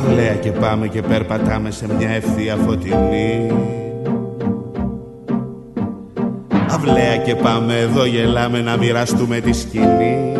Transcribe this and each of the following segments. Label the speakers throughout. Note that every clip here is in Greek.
Speaker 1: Αυλαία και πάμε και περπατάμε σε μια ευθεία φωτεινή. Αυλαία και πάμε εδώ γελάμε να μοιραστούμε τη σκηνή.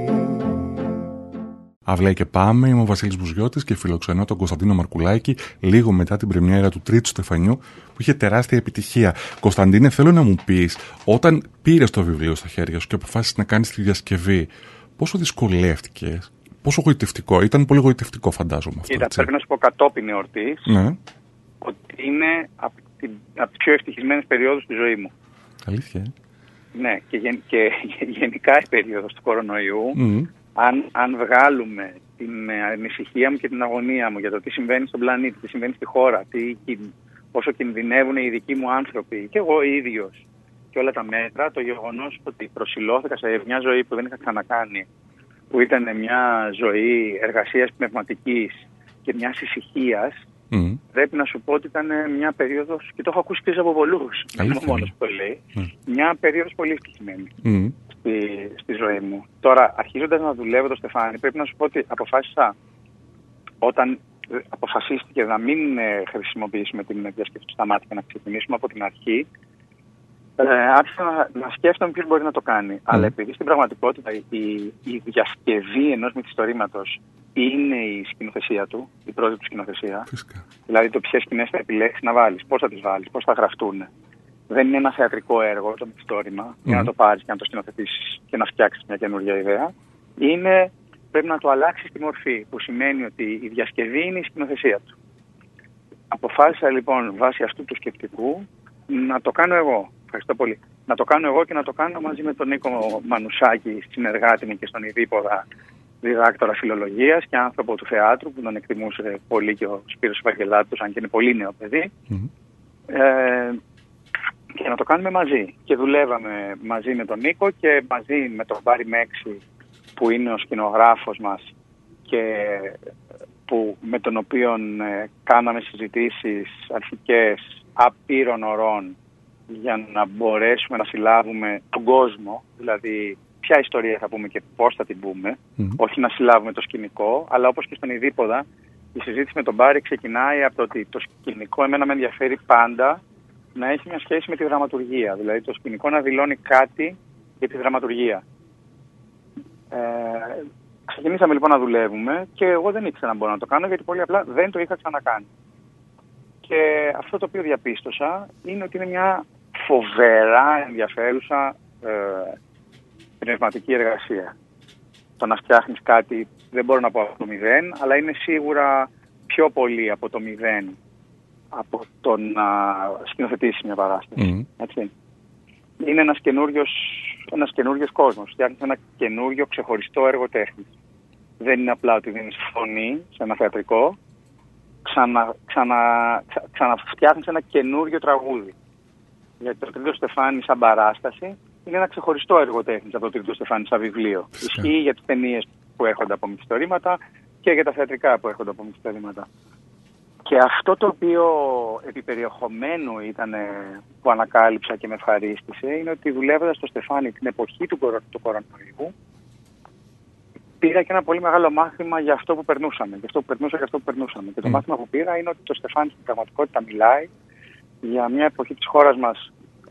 Speaker 2: Αυλαία και πάμε, είμαι ο Βασίλης Μπουζιώτης και φιλοξενώ τον Κωνσταντίνο Μαρκουλάκη λίγο μετά την πρεμιέρα του τρίτου Στεφανιού που είχε τεράστια επιτυχία. Κωνσταντίνε, θέλω να μου πεις, όταν πήρες το βιβλίο στα χέρια σου και αποφάσισες να κάνεις τη διασκευή, πόσο δυσκολεύτηκες, πόσο γοητευτικό, ήταν πολύ γοητευτικό φαντάζομαι αυτό.
Speaker 3: Κοίτα, πρέπει να σου πω κατόπιν εορτής,
Speaker 2: ναι,
Speaker 3: ότι είναι από τις πιο ευτυχισμένες περιόδους της ζωής μου.
Speaker 2: Αλήθεια.
Speaker 3: Ναι, και γενικά η περίοδος του κορονοϊού, αν βγάλουμε την ανησυχία μου και την αγωνία μου για το τι συμβαίνει στον πλανήτη, τι συμβαίνει στη χώρα, πόσο κινδυνεύουν οι δικοί μου άνθρωποι και εγώ ίδιος και όλα τα μέτρα, το γεγονός ότι προσιλώθηκα σε μια ζωή που δεν είχα ξανακάνει, που ήταν μια ζωή εργασίας πνευματικής και μιας ησυχίας, πρέπει να σου πω ότι ήταν μια περίοδος, και το έχω ακούσει και από πολλούς, δεν είμαι μόνος που το λέει, μια περίοδος πολύ ευτυχισμένη στη ζωή μου. Τώρα, αρχίζοντας να δουλεύω το Στεφάνι, πρέπει να σου πω ότι αποφάσισα, όταν αποφασίστηκε να μην χρησιμοποιήσουμε την διασκευή του Σταμάτη και να ξεκινήσουμε από την αρχή, άρχισα να σκέφτομαι ποιος μπορεί να το κάνει. Αλλά επειδή στην πραγματικότητα η διασκευή ενός μυθιστορήματος είναι η σκηνοθεσία του, η πρώτη του σκηνοθεσία. Φυσικά. Δηλαδή το ποιες σκηνές θα επιλέξεις να βάλεις, πώς θα τις βάλεις, πώς θα γραφτούν. Δεν είναι ένα θεατρικό έργο το μυθιστόρημα για να το πάρεις και να το σκηνοθετήσεις και να φτιάξεις μια καινούργια ιδέα. Πρέπει να το αλλάξεις τη μορφή, που σημαίνει ότι η διασκευή είναι η σκηνοθεσία του. Αποφάσισα λοιπόν βάσει αυτού του σκεπτικού να το κάνω εγώ. Ευχαριστώ πολύ. Να το κάνω εγώ και να το κάνω μαζί με τον Νίκο Μανουσάκη, συνεργάτη μου και στον Ιδίποδα, διδάκτορα φιλολογίας και άνθρωπο του θεάτρου, που τον εκτιμούσε πολύ και ο Σπύρος Ευαγγελάτος, αν και είναι πολύ νέο παιδί. Και να το κάνουμε μαζί. Και δουλεύαμε μαζί με τον Νίκο και μαζί με τον Μπάρι Μέξη, που είναι ο σκηνογράφος μας και με τον οποίο κάναμε συζητήσεις αρχικές απείρων ωρών για να μπορέσουμε να συλλάβουμε τον κόσμο, δηλαδή ποια ιστορία θα πούμε και πώς θα την πούμε, όχι να συλλάβουμε το σκηνικό, αλλά όπως και στον Ιδίποδα, η συζήτηση με τον Μπάρι ξεκινάει από το ότι το σκηνικό εμένα με ενδιαφέρει πάντα να έχει μια σχέση με τη δραματουργία, δηλαδή το σκηνικό να δηλώνει κάτι για τη δραματουργία. Ξεκινήσαμε λοιπόν να δουλεύουμε και εγώ δεν ήξερα να μπορώ να το κάνω, γιατί πολύ απλά δεν το είχα ξανακάνει. Και αυτό το οποίο διαπίστωσα είναι ότι είναι μια φοβερά ενδιαφέρουσα πνευματική εργασία. Το να φτιάχνεις κάτι, δεν μπορώ να πω από το μηδέν, αλλά είναι σίγουρα πιο πολύ από το μηδέν από το να σκηνοθετήσεις μια παράσταση. Έτσι. Είναι ένας καινούριος κόσμος. Φτιάχνεις ένα καινούριο ξεχωριστό έργο τέχνης. Δεν είναι απλά ότι δίνεις φωνή σε ένα θεατρικό, ξαναφτιάχνεις ένα καινούριο τραγούδι. Γιατί το Τρίτο Στεφάνι σαν παράσταση είναι ένα ξεχωριστό έργο τέχνης από το Τρίτο Στεφάνι σαν βιβλίο. Ισχύει για τις ταινίες που έρχονται από μυθιστορήματα και για τα θεατρικά που έρχονται από μυθιστορήματα. Και αυτό το οποίο επί περιεχομένου ήταν που ανακάλυψα και με ευχαρίστησε είναι ότι δουλεύοντας στο Στεφάνι την εποχή του κορονοϊού, πήρα και ένα πολύ μεγάλο μάθημα για αυτό που περνούσαμε. Για αυτό που περνούσαμε. Και το μάθημα που πήρα είναι ότι το Στεφάνι στην πραγματικότητα μιλάει για μια εποχή της χώρας μας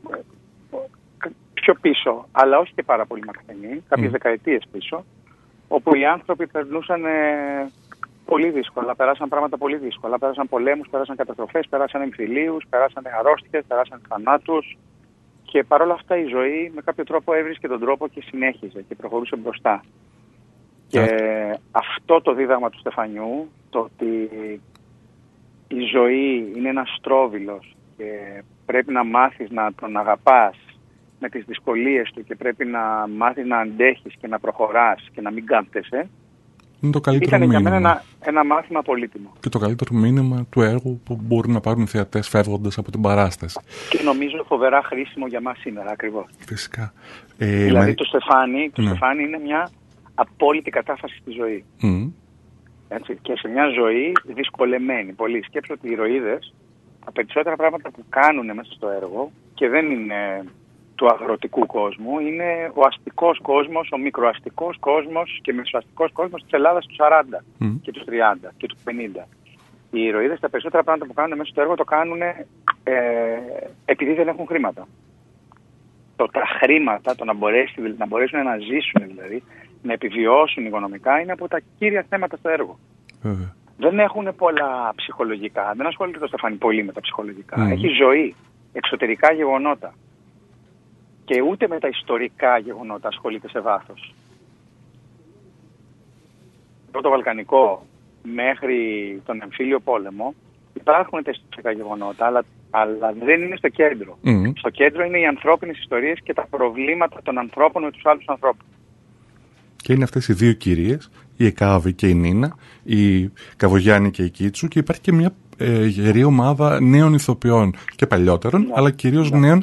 Speaker 3: πιο πίσω, αλλά όχι και πάρα πολύ μακρινή, κάποιες δεκαετίες πίσω, όπου οι άνθρωποι περνούσαν πολύ δύσκολα, περάσαν πράγματα πολύ δύσκολα. Πέρασαν πολέμους, πέρασαν καταστροφές, πέρασαν εμφυλίους, πέρασαν αρρώστιες, πέρασαν θανάτους. Και παρόλα αυτά η ζωή με κάποιο τρόπο έβρισκε τον τρόπο και συνέχιζε και προχωρούσε μπροστά. Και αυτό το δίδαγμα του Στεφανιού, το ότι η ζωή είναι ένας στρόβιλος και πρέπει να μάθεις να τον αγαπάς με τις δυσκολίες του και πρέπει να μάθεις να αντέχεις και να προχωράς και να μην κάμπτεσαι,
Speaker 2: είναι το καλύτερο
Speaker 3: ήταν
Speaker 2: μήνυμα.
Speaker 3: Για μένα ένα μάθημα πολύτιμο.
Speaker 2: Και το καλύτερο μήνυμα του έργου που μπορούν να πάρουν οι θεατές φεύγοντας από την παράσταση.
Speaker 3: Και νομίζω φοβερά χρήσιμο για μας σήμερα ακριβώς.
Speaker 2: Φυσικά.
Speaker 3: Δηλαδή το Στεφάνι είναι μια απόλυτη κατάφαση στη ζωή. Έτσι. Και σε μια ζωή δυσκολεμένη πολύ. Σκέψω ότι οι ηρωίδες, τα περισσότερα πράγματα που κάνουν μέσα στο έργο, και δεν είναι του αγροτικού κόσμου, είναι ο αστικός κόσμος, ο μικροαστικός κόσμος και μεσοαστικός κόσμος της Ελλάδας του 40 και του 30 και του 50. Οι ηρωίδες τα περισσότερα πράγματα που κάνουν μέσα στο έργο το κάνουν επειδή δεν έχουν χρήματα. Τα χρήματα, το να μπορέσουν να ζήσουν δηλαδή, να επιβιώσουν οικονομικά, είναι από τα κύρια θέματα στο έργο. Δεν έχουν πολλά ψυχολογικά, δεν ασχολείται το Στεφάνι πολύ με τα ψυχολογικά. Έχει ζωή, εξωτερικά γεγονότα. Και ούτε με τα ιστορικά γεγονότα ασχολείται σε βάθος. Από το Βαλκανικό μέχρι τον εμφύλιο πόλεμο υπάρχουν τα ιστορικά γεγονότα, αλλά δεν είναι στο κέντρο. Στο κέντρο είναι οι ανθρώπινες ιστορίες και τα προβλήματα των ανθρώπων με τους άλλους ανθρώπους.
Speaker 2: Και είναι αυτές οι δύο κυρίες, η Εκάβη και η Νίνα, η Καβογιάννη και η Κίτσου, και υπάρχει και μια γερή ομάδα νέων ηθοποιών και παλιότερων, αλλά κυρίως νέων,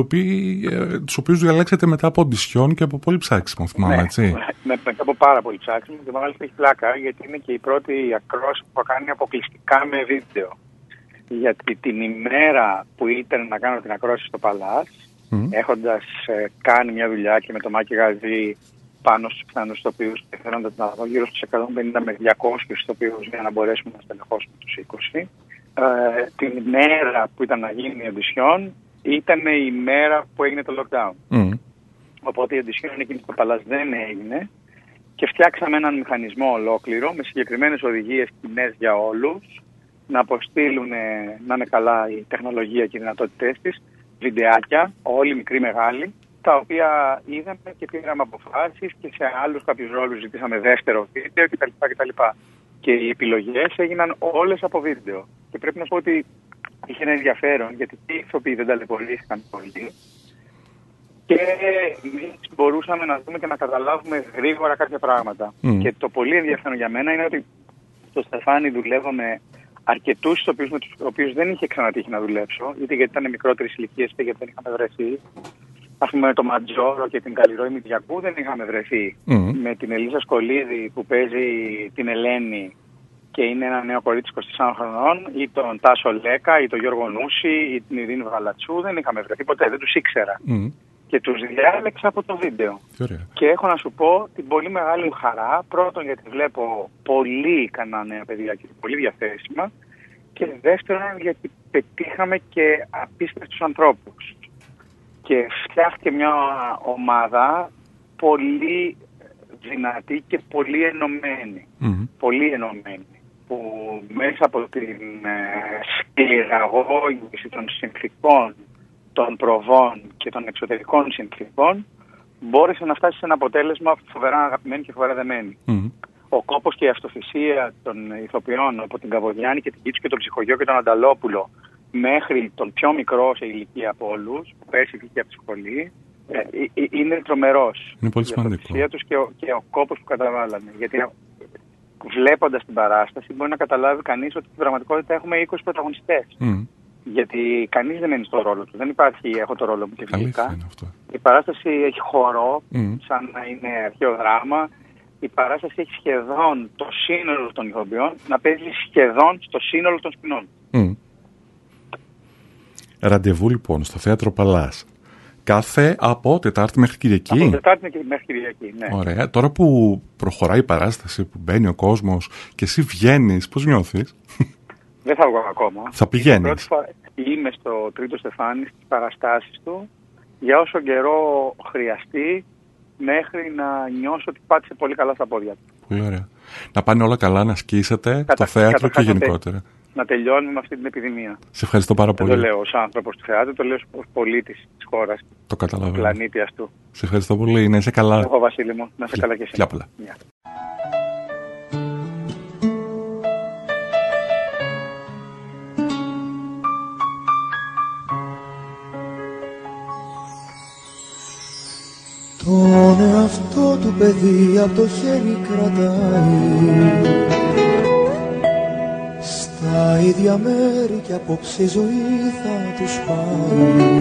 Speaker 2: τους οποίους διαλέξατε μετά από οντισιόν και από πολύ ψάξιμο, θυμάμαι, έτσι.
Speaker 3: Μετά από πάρα πολύ ψάξιμο, και μάλιστα έχει πλάκα, γιατί είναι και η πρώτη ακρόαση που θα κάνει αποκλειστικά με βίντεο. Γιατί την ημέρα που ήταν να κάνω την ακρόαση στο Παλάς, έχοντας κάνει μια δουλειά και με το Μάκη Γαζή πάνω στους πιθανούς ηθοποιούς, θέλοντας να δω γύρω στους 150 με 200 ηθοποιούς για να μπορέσουμε να στελεχώσουμε τους 20. Την ημέρα που ήταν να γίνει η οντισιόν ήταν η μέρα που έγινε το lockdown. Οπότε η οντισιόν εκείνη στο Παλάς δεν έγινε και φτιάξαμε έναν μηχανισμό ολόκληρο με συγκεκριμένες οδηγίες κοινές για όλους, να αποστείλουν, να είναι καλά η τεχνολογία και οι δυνατότητές της, βιντεάκια, όλοι μικροί μεγάλοι, τα οποία είδαμε και πήραμε αποφάσεις και σε άλλους κάποιους ρόλους ζητήσαμε δεύτερο βίντεο κτλ. Και οι επιλογές έγιναν όλες από βίντεο. Και πρέπει να πω ότι είχε ένα ενδιαφέρον, γιατί οι ηθοποιοί δεν ταλαιπωρήθηκαν πολύ. Και εμείς μπορούσαμε να δούμε και να καταλάβουμε γρήγορα κάποια πράγματα. Και το πολύ ενδιαφέρον για μένα είναι ότι στο Στεφάνι δουλεύω με αρκετούς ηθοποιούς με τους οποίους δεν είχε ξανατύχει να δουλέψω, είτε γιατί ήταν μικρότερης ηλικίας, είτε γιατί δεν είχαμε βρεθεί. Ας πούμε, με τον Ματζόρο και την Καλλιρόη Μηδιακού δεν είχαμε βρεθεί. Με την Ελίζα Σκολίδη που παίζει την Ελένη και είναι ένα νέο κορίτσι 24 χρονών, ή τον Τάσο Λέκα, ή τον Γιώργο Νούση, ή την Ειρήνη Βαλατσού, δεν είχαμε βρεθεί ποτέ, δεν τους ήξερα. Και τους διάλεξα από το βίντεο. Και έχω να σου πω την πολύ μεγάλη μου χαρά, πρώτον γιατί βλέπω πολύ ικανά νέα παιδιά και πολύ διαθέσιμα, και δεύτερον γιατί πετύχαμε και απίστευτους ανθρώπους. Και φτιάχτηκε μια ομάδα πολύ δυνατή και πολύ ενωμένη. Πολύ ενωμένη. Που μέσα από την σκληραγώγηση των συνθηκών, των προβών και των εξωτερικών συνθηκών, μπόρεσε να φτάσει σε ένα αποτέλεσμα φοβερά αγαπημένη και φοβερά δεμένη. Ο κόπος και η αυτοθυσία των ηθοποιών από την Καβογιάννη και την Κίτσου και τον Ψυχογειό και τον Ανταλόπουλο μέχρι τον πιο μικρό σε ηλικία από όλους, που πέρσι βγήκε από τη σχολή, είναι τρομερός.
Speaker 2: Είναι πολύ σημαντικό.
Speaker 3: Η αυτοθυσία τους και ο κόπος που καταβάλανε. Γιατί βλέποντας την παράσταση μπορεί να καταλάβει κανείς ότι στην πραγματικότητα έχουμε 20 πρωταγωνιστές. Γιατί κανείς δεν είναι στο ρόλο του. Δεν υπάρχει έχω το ρόλο μου και φυσικά. Η παράσταση έχει χορό, σαν να είναι αρχαίο δράμα. Η παράσταση έχει σχεδόν το σύνολο των ηθοποιών να παίζει σχεδόν στο σύνολο των σκηνών.
Speaker 2: Ραντεβού λοιπόν στο Θέατρο Παλάς. Κάθε από Τετάρτη μέχρι Κυριακή.
Speaker 3: Από Τετάρτη μέχρι Κυριακή, ναι.
Speaker 2: Ωραία. Τώρα που προχωράει η παράσταση, που μπαίνει ο κόσμος και εσύ βγαίνεις, πώς νιώθεις?
Speaker 3: Δεν θα βγω ακόμα.
Speaker 2: Θα πηγαίνεις?
Speaker 3: Είμαι στο Τρίτο Στεφάνι στις παραστάσεις του για όσο καιρό χρειαστεί, μέχρι να νιώσω ότι πάτησε πολύ καλά στα πόδια του.
Speaker 2: Πολύ ωραία. Να πάνε όλα καλά, να ασκήσετε το θέατρο και γενικότερα.
Speaker 3: Να τελειώνουμε με αυτή την επιδημία.
Speaker 2: Σε ευχαριστώ πάρα πολύ.
Speaker 3: Δεν το λέω ως άνθρωπος του θεάτρου, το λέω ως πολίτης της χώρας.
Speaker 2: Το καταλαβαίνω.
Speaker 3: Του πλανήτη αυτού.
Speaker 2: Σε ευχαριστώ πολύ. Να είσαι καλά.
Speaker 3: Εγώ, Βασίλη μου. Να είσαι καλά και εσύ.
Speaker 2: Γεια πολλά.
Speaker 4: Τον εαυτό του παιδί απ' το χέρι κρατάει στα ίδια μέρη κι απόψε η ζωή θα τους πάει.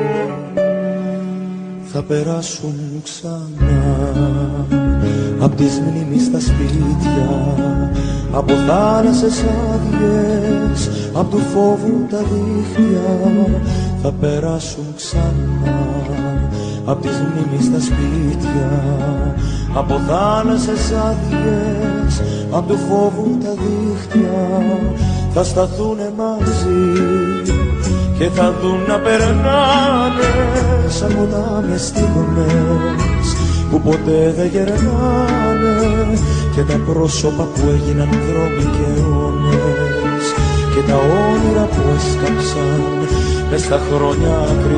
Speaker 4: Θα περάσουν ξανά απ' τις μνήμεις στα σπίτια από θάλασσες άδειες, απ' του φόβου τα δίχτυα θα περάσουν ξανά, απ' τις μνήμεις τα σπίτια, από θάλασσες άδειες, απ' του φόβου τα δίχτυα θα σταθούνε μαζί και θα δουν να περνάνε σαν ποτάμιες στιγμές που ποτέ δεν γερνάνε, και τα πρόσωπα που έγιναν δρόμοι και αιώνες, και τα όνειρα που έσκαψαν μες στα χρόνια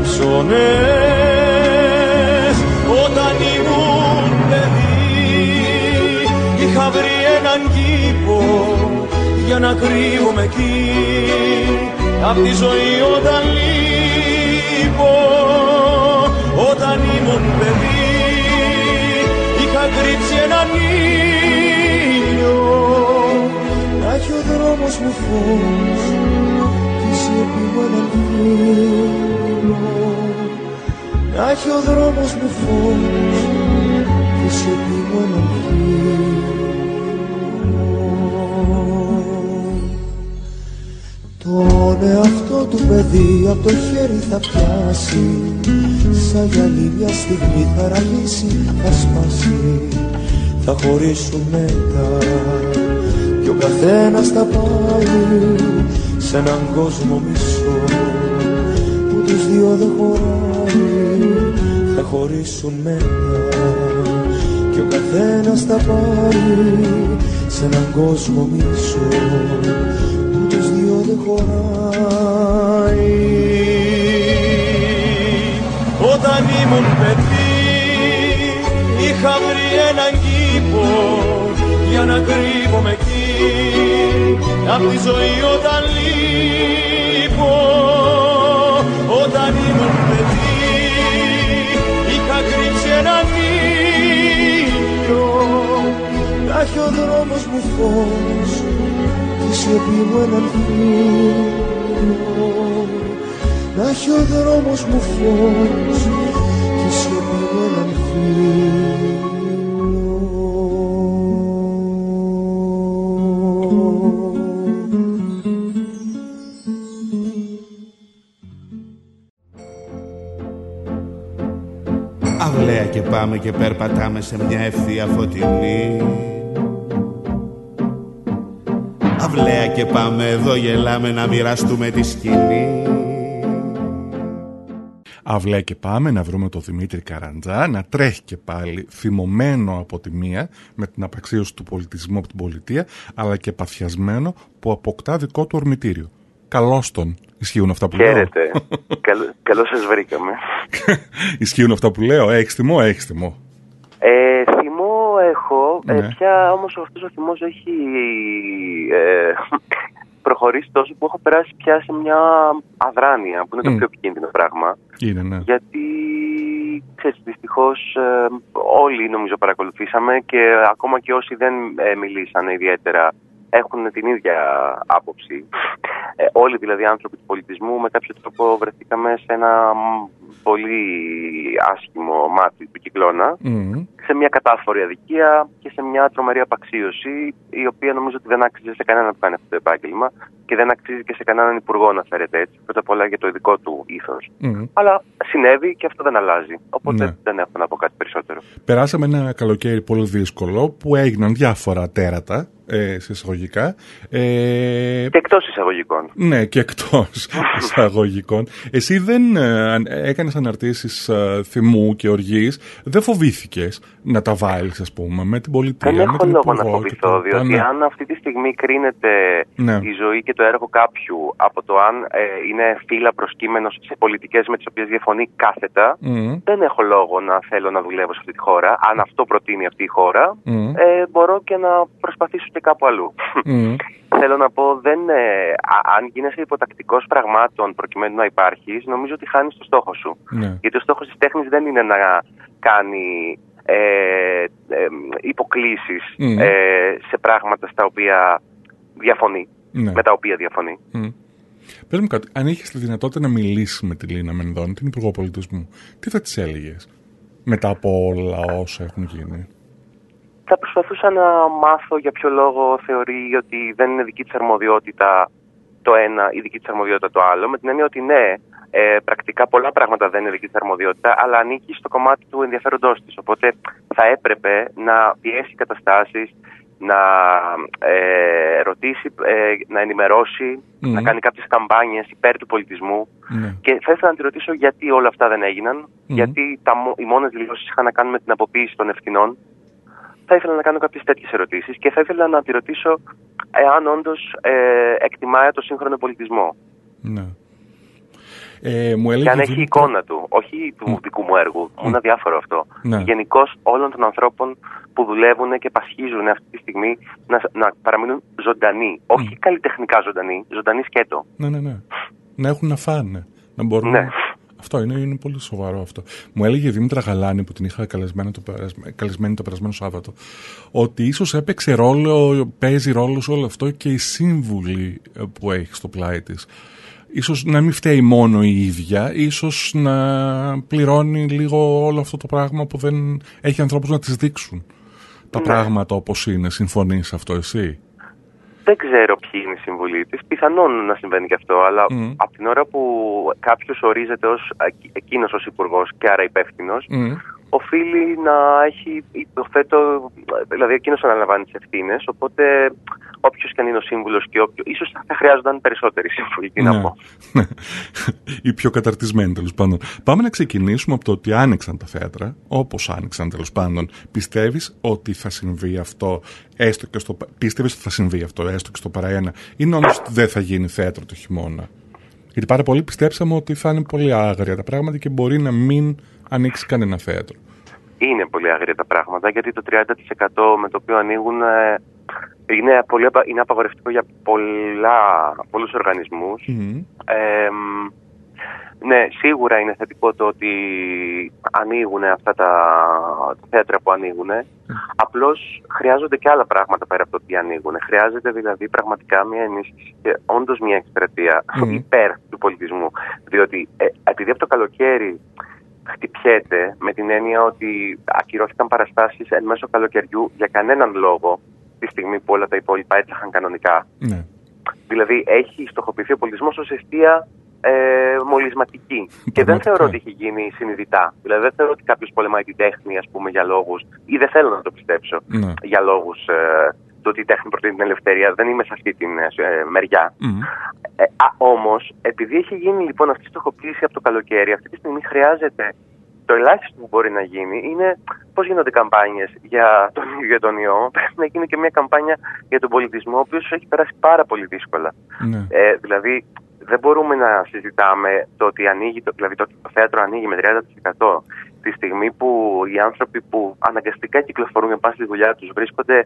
Speaker 4: κρυψώνες. Όταν ήμουν παιδί είχα βρει έναν κήπο για να κρύβομαι εκεί απ' τη ζωή όταν λείπω. Όταν ήμουν παιδί είχα κρύψει έναν ήλιο, να έχει ο δρόμος μου φως κι η σιωπή μου έναν φίλο, να έχει ο δρόμος μου φως κι η σιωπή μου έναν φίλο. Τον εαυτό του παιδί απ' το χέρι θα πιάσει, σαν γυαλί μια στιγμή θα ραγίσει, θα σπάσει, θα χωρίσουν μετά κι ο καθένας θα πάει σε έναν κόσμο μισό που τους δυο δεν χωράει, θα χωρίσουν μετά κι ο καθένας θα πάει σε έναν κόσμο μισό που τους δυο δεν χωράει. Όταν ήμουν παιδί είχα βρει έναν κήπο για να κρύβομαι εκεί απ' τη ζωή όταν λείπω. Όταν ήμουν παιδί είχα κρύψει έναν ήλιο, να έχει ο δρόμος μου φως κι η σιωπή μου έναν φίλο, να έχει ο δρόμος μου φως κι η σιωπή μου έναν φίλο.
Speaker 1: Αυλαία και πάμε και περπατάμε σε μια ευθεία φωτεινή. Αυλαία και πάμε εδώ γελάμε να μοιραστούμε τη σκηνή.
Speaker 2: Αυλαία και πάμε να βρούμε τον Δημήτρη Καραντζά να τρέχει και πάλι θυμωμένο από τη μία με την απαξίωση του πολιτισμού από την πολιτεία, αλλά και παθιασμένο που αποκτά δικό του ορμητήριο. Καλώς τον. Ισχύουν αυτά που λέω?
Speaker 5: Χαίρετε. Καλώς σας βρήκαμε.
Speaker 2: Ισχύουν αυτά που λέω? Έχεις θυμό? Έχεις θυμό?
Speaker 5: Θυμό έχω,
Speaker 2: ναι.
Speaker 5: Πια όμως αυτός ο θυμός έχει προχωρήσει τόσο που έχω περάσει πια σε μια αδράνεια που είναι το πιο επικίνδυνο πράγμα.
Speaker 2: Είναι, ναι.
Speaker 5: Γιατί, ξέρεις, δυστυχώς όλοι νομίζω παρακολουθήσαμε και ακόμα και όσοι δεν μιλήσανε ιδιαίτερα έχουν την ίδια άποψη. Όλοι δηλαδή άνθρωποι του πολιτισμού με κάποιο τρόπο βρεθήκαμε σε ένα πολύ άσχημο μάτι του κυκλώνα, σε μια κατάφορη αδικία και σε μια τρομερή απαξίωση, η οποία νομίζω ότι δεν άξιζε σε κανέναν που κάνει αυτό το επάγγελμα και δεν αξίζει και σε κανέναν υπουργό να φέρεται έτσι, πρώτα απ' όλα για το ειδικό του ήθος. Αλλά συνέβη και αυτό δεν αλλάζει, οπότε δεν έχω να πω κάτι περισσότερο.
Speaker 2: Περάσαμε ένα καλοκαίρι πολύ δύσκολο που έγιναν διάφορα τέρατα, σε εισαγωγικά.
Speaker 5: Και εκτός εισαγωγικών.
Speaker 2: Ναι, και εκτός εισαγωγικών. Εσύ δεν έκανες αναρτήσεις θυμού και οργής, δεν φοβήθηκες να τα βάλεις, ας πούμε, με την πολιτεία?
Speaker 5: Δεν έχω λόγο να φοβηθώ, διότι αν αυτή τη στιγμή κρίνεται η ζωή και το έργο κάποιου από το αν είναι φύλλα προσκύμενος σε πολιτικές με τις οποίες διαφωνεί κάθετα, δεν έχω λόγο να θέλω να δουλεύω σε αυτή τη χώρα. Αν αυτό προτείνει αυτή η χώρα, μπορώ και να προσπαθήσω και κάπου αλλού. Θέλω να πω, αν γίνεσαι υποτακτικός πραγμάτων προκειμένου να υπάρχεις, νομίζω ότι χάνεις το στόχο σου. Γιατί ο στόχος της τέχνης δεν είναι να κάνει υποκλήσεις σε πράγματα στα οποία διαφωνεί, με τα οποία διαφωνεί.
Speaker 2: Πες μου κάτι, αν είχες τη δυνατότητα να μιλήσεις με τη Λίνα Μενδώνη, την Υπουργό Πολιτισμού, τι θα της έλεγες μετά από όλα όσα έχουν γίνει?
Speaker 5: θα προσπαθούσα να μάθω για ποιο λόγο θεωρεί ότι δεν είναι δική της αρμοδιότητα το ένα ή δική της αρμοδιότητα το άλλο, με την έννοια ότι ναι, πρακτικά πολλά πράγματα δεν είναι δική της αρμοδιότητα, αλλά ανήκει στο κομμάτι του ενδιαφέροντός της. Οπότε θα έπρεπε να πιέσει καταστάσεις, να ρωτήσει, να ενημερώσει, να κάνει κάποιες καμπάνιες υπέρ του πολιτισμού. Και θα ήθελα να τη ρωτήσω γιατί όλα αυτά δεν έγιναν, γιατί οι μόνες δηλώσεις είχαν να κάνουν με την αποποίηση των ευθυνών. Θα ήθελα να κάνω κάποιες τέτοιες ερωτήσεις και θα ήθελα να τη ρωτήσω εάν όντως εκτιμάει το σύγχρονο πολιτισμό.
Speaker 2: Ναι.
Speaker 5: Και αν έχει εικόνα του, όχι του δικού μου έργου, μου είναι αδιάφορο αυτό. Γενικώς όλων των ανθρώπων που δουλεύουν και πασχίζουν αυτή τη στιγμή να παραμείνουν ζωντανοί. Όχι καλλιτεχνικά ζωντανοί, ζωντανοί σκέτο.
Speaker 2: Ναι. Να έχουν να φάνε. Να μπορούν. Ναι. Αυτό είναι πολύ σοβαρό αυτό. Μου έλεγε η Δήμητρα Γαλάνη, που την είχα καλεσμένη το περασμένο Σάββατο, ότι ίσως παίζει ρόλο σε όλο αυτό και η σύμβουλη που έχει στο πλάι της. Ίσως να μην φταίει μόνο η ίδια, ίσως να πληρώνει λίγο όλο αυτό το πράγμα που δεν έχει ανθρώπους να τις δείξουν τα πράγματα όπως είναι. Συμφωνείς σε αυτό εσύ?
Speaker 5: Δεν ξέρω ποιοι είναι οι συμβουλοί της. Πιθανόν να συμβαίνει και αυτό, αλλά από την ώρα που κάποιος ορίζεται ως εκείνος ως υπουργός και άρα υπεύθυνος, οφείλει να έχει, υποθέτω, δηλαδή εκείνος αναλαμβάνει τις ευθύνες, οπότε όποιος και αν είναι ο σύμβουλος και ίσως θα χρειάζονταν περισσότεροι σύμβουλοι, τι να πω.
Speaker 2: Οι πιο καταρτισμένοι, τέλος πάντων. Πάμε να ξεκινήσουμε από το ότι άνοιξαν τα θέατρα, όπως άνοιξαν τέλος πάντων. Πιστεύεις ότι θα συμβεί αυτό, πίστευες ότι θα συμβεί αυτό έστω και στο Παραένα, ή νόμιζες ότι δεν θα γίνει θέατρο το χειμώνα? Γιατί πάρα πολλοί πιστέψαμε ότι θα είναι πολύ άγρια τα πράγματα και μπορεί να μην ανοίξει κανένα θέατρο.
Speaker 5: Είναι πολύ άγρια τα πράγματα, γιατί το 30% με το οποίο ανοίγουν είναι απαγορευτικό για πολλούς οργανισμούς. Ναι, σίγουρα είναι θετικό το ότι ανοίγουν αυτά τα θέατρα που ανοίγουν. Απλώς χρειάζονται και άλλα πράγματα πέρα από το ότι ανοίγουν. Χρειάζεται δηλαδή πραγματικά μια ενίσχυση και όντως μια εκστρατεία υπέρ του πολιτισμού. Διότι επειδή από το καλοκαίρι χτυπιέται με την έννοια ότι ακυρώθηκαν παραστάσεις εν μέσω καλοκαιριού για κανέναν λόγο, τη στιγμή που όλα τα υπόλοιπα έτρεχαν κανονικά. Δηλαδή έχει στοχοποιηθεί ο πολιτισμός ως αιστεία μολυσματική. Και δεν θεωρώ ότι έχει γίνει συνειδητά. Δηλαδή δεν θεωρώ ότι κάποιος πολεμάει την τέχνη, ας πούμε, για λόγους, ή δεν θέλω να το πιστέψω, για λόγους το ότι η τέχνη προτείνει την ελευθερία. Δεν είμαι σε αυτή την μεριά. Όμως, επειδή έχει γίνει λοιπόν αυτή η στοχοποίηση από το καλοκαίρι, αυτή τη στιγμή χρειάζεται, το ελάχιστο που μπορεί να γίνει είναι πώς γίνονται καμπάνιες για τον ίδιο τον ιό. Πρέπει να γίνει και μια καμπάνια για τον πολιτισμό, ο οποίος έχει περάσει πάρα πολύ δύσκολα. Δηλαδή, δεν μπορούμε να συζητάμε το ότι δηλαδή το θέατρο ανοίγει με 30% τη στιγμή που οι άνθρωποι που αναγκαστικά κυκλοφορούν για πάση τη δουλειά τους βρίσκονται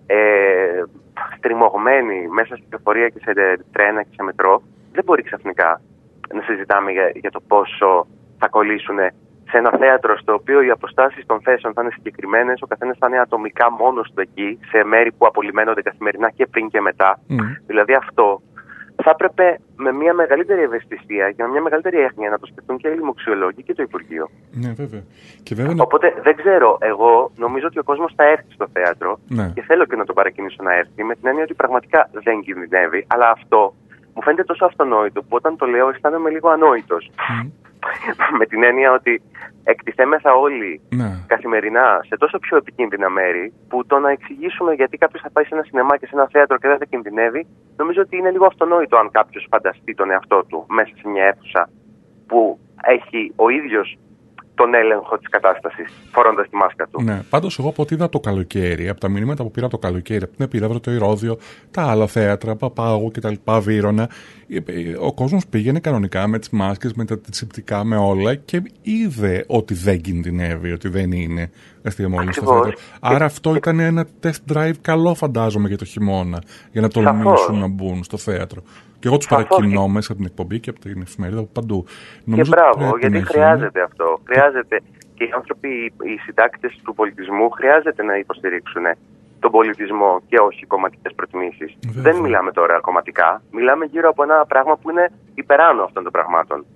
Speaker 5: στριμωγμένοι μέσα στην κυκλοφορία και σε τρένα και σε μετρό. Δεν μπορεί ξαφνικά να συζητάμε για το πόσο θα κολλήσουν σε ένα θέατρο στο οποίο οι αποστάσεις των θέσεων θα είναι συγκεκριμένες, ο καθένας θα είναι ατομικά μόνος του εκεί, σε μέρη που απολυμμένονται καθημερινά και πριν και μετά. Δηλαδή αυτό θα έπρεπε με μια μεγαλύτερη ευαισθησία και με μια μεγαλύτερη έγνοια να το σκεφτούν και οι λοιμοξιολόγοι και το Υπουργείο.
Speaker 2: Ναι, βέβαια. Και βέβαια
Speaker 5: Οπότε δεν ξέρω, εγώ νομίζω ότι ο κόσμος θα έρθει στο θέατρο και θέλω και να τον παρακινήσω να έρθει, με την έννοια ότι πραγματικά δεν κινδυνεύει, αλλά αυτό μου φαίνεται τόσο αυτονόητο που όταν το λέω αισθάνομαι λίγο ανόητος. Με την έννοια ότι εκτιθέμεθα όλοι καθημερινά σε τόσο πιο επικίνδυνα μέρη, που το να εξηγήσουμε γιατί κάποιος θα πάει σε ένα σινεμά και σε ένα θέατρο και δεν θα κινδυνεύει, νομίζω ότι είναι λίγο αυτονόητο αν κάποιος φανταστεί τον εαυτό του μέσα σε μια αίθουσα που έχει ο ίδιος τον έλεγχο της κατάστασης, φορώντας τη μάσκα του.
Speaker 2: Ναι, πάντως εγώ από ό,τι είδα το καλοκαίρι, από τα μηνύματα που πήρα το καλοκαίρι, από την Επίδαυρο, το Ηρώδειο, τα άλλα θέατρα, Παπάγου κτλ., Βύρωνα, ο κόσμος πήγαινε κανονικά με τις μάσκες, με τα αντισηπτικά, με όλα και είδε ότι δεν κινδυνεύει, ότι δεν είναι αστεία μόλις στο θέατρο. Άρα αυτό ήταν ένα test drive καλό, φαντάζομαι, για το χειμώνα, για να τολμήσουν να μπουν στο θέατρο. Και εγώ τους παρακινώ μέσα από την εκπομπή και από την εφημερίδα από παντού.
Speaker 5: Και μπράβο, γιατί χρειάζεται αυτό. Χρειάζεται και οι άνθρωποι, οι συντάκτες του πολιτισμού, χρειάζεται να υποστηρίξουν τον πολιτισμό και όχι κομματικές προτιμήσεις. Δεν μιλάμε τώρα κομματικά. Μιλάμε γύρω από ένα πράγμα που είναι υπεράνω αυτών των πραγμάτων.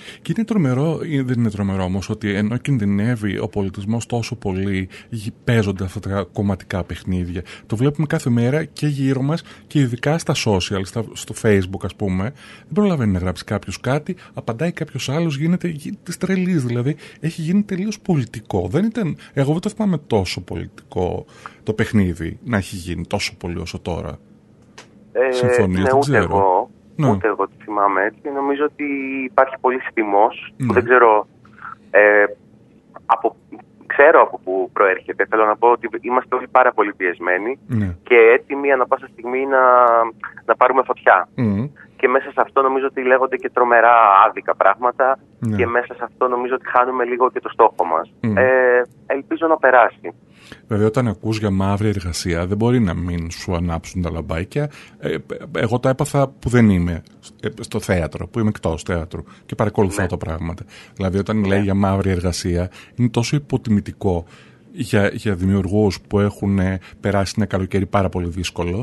Speaker 2: Και είναι τρομερό, ή δεν είναι τρομερό όμως, ότι ενώ κινδυνεύει ο πολιτισμός τόσο πολύ, παίζονται αυτά τα κομματικά παιχνίδια. Το βλέπουμε κάθε μέρα και γύρω μας και ειδικά στα social, στο Facebook ας πούμε. Δεν προλαβαίνει να γράψει κάποιος κάτι, απαντάει κάποιος άλλος, γίνεται της τρελής δηλαδή. Έχει γίνει τελείως πολιτικό. Εγώ δεν το θυμάμαι τόσο πολιτικό το παιχνίδι να έχει γίνει τόσο πολύ όσο τώρα. Συμφωνείς, δεν ξέρω.
Speaker 5: Ούτε εγώ το θυμάμαι έτσι. Νομίζω ότι υπάρχει πολύ θυμός που δεν ξέρω ξέρω από πού προέρχεται. Θέλω να πω ότι είμαστε όλοι πάρα πολύ πιεσμένοι και έτοιμοι ανά πάσα στιγμή να πάρουμε φωτιά. Και μέσα σε αυτό νομίζω ότι λέγονται και τρομερά άδικα πράγματα και μέσα σε αυτό νομίζω ότι χάνουμε λίγο και το στόχο μας. Ελπίζω να περάσει.
Speaker 2: Βέβαια, όταν ακούς για μαύρη εργασία, δεν μπορεί να μην σου ανάψουν τα λαμπάκια. Εγώ τα έπαθα που δεν είμαι στο θέατρο, που είμαι εκτός θέατρου και παρακολουθώ τα πράγματα. Δηλαδή, όταν λέει για μαύρη εργασία, είναι τόσο υποτιμητικό για δημιουργούς που έχουν περάσει ένα καλοκαίρι πάρα πολύ δύσκολο.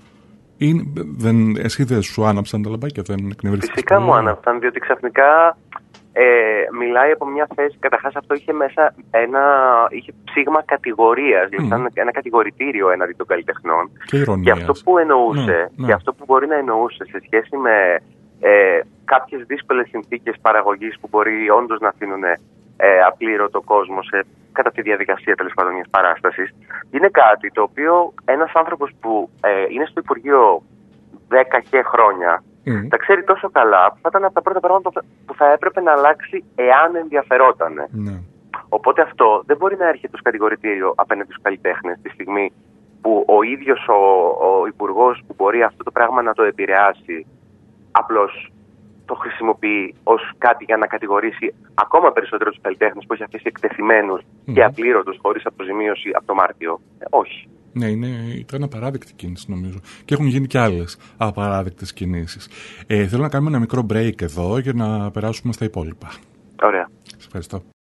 Speaker 2: Εσύ δεν σου άναψαν τα λαμπάκια, δεν εκνευρίστηκες?
Speaker 5: Φυσικά μου άναψαν, διότι ξαφνικά μιλάει από μια θέση. Καταρχάς αυτό είχε μέσα είχε ψήγμα κατηγορίας, δηλαδή ένα κατηγορητήριο έναντι των καλλιτεχνών.
Speaker 2: Και ηρωνίας.
Speaker 5: Και αυτό που εννοούσε, και αυτό που μπορεί να εννοούσε σε σχέση με κάποιες δύσκολες συνθήκες παραγωγής που μπορεί όντως να αφήνουν απλήρωτο κόσμο κατά τη διαδικασία τέλος πάντων μιας παράστασης, είναι κάτι το οποίο ένας άνθρωπος που είναι στο Υπουργείο 10 και χρόνια τα ξέρει τόσο καλά που θα ήταν από τα πρώτα πράγματα που θα έπρεπε να αλλάξει εάν ενδιαφερόταν. Οπότε αυτό δεν μπορεί να έρχεται ως κατηγορητήριο απέναντι στους καλλιτέχνες τη στιγμή που ο ίδιος ο υπουργός που μπορεί αυτό το πράγμα να το επηρεάσει απλώς το χρησιμοποιεί ως κάτι για να κατηγορήσει ακόμα περισσότερο τους καλλιτέχνες που έχει αφήσει εκτεθειμένους και απλήρωτους χωρίς αποζημίωση από το Μάρτιο. Όχι.
Speaker 2: Ναι, ήταν απαράδεκτη κίνηση νομίζω. Και έχουν γίνει και άλλες απαράδεκτες κινήσεις. Θέλω να κάνουμε ένα μικρό break εδώ για να περάσουμε στα υπόλοιπα.
Speaker 5: Ωραία.
Speaker 2: Σας ευχαριστώ.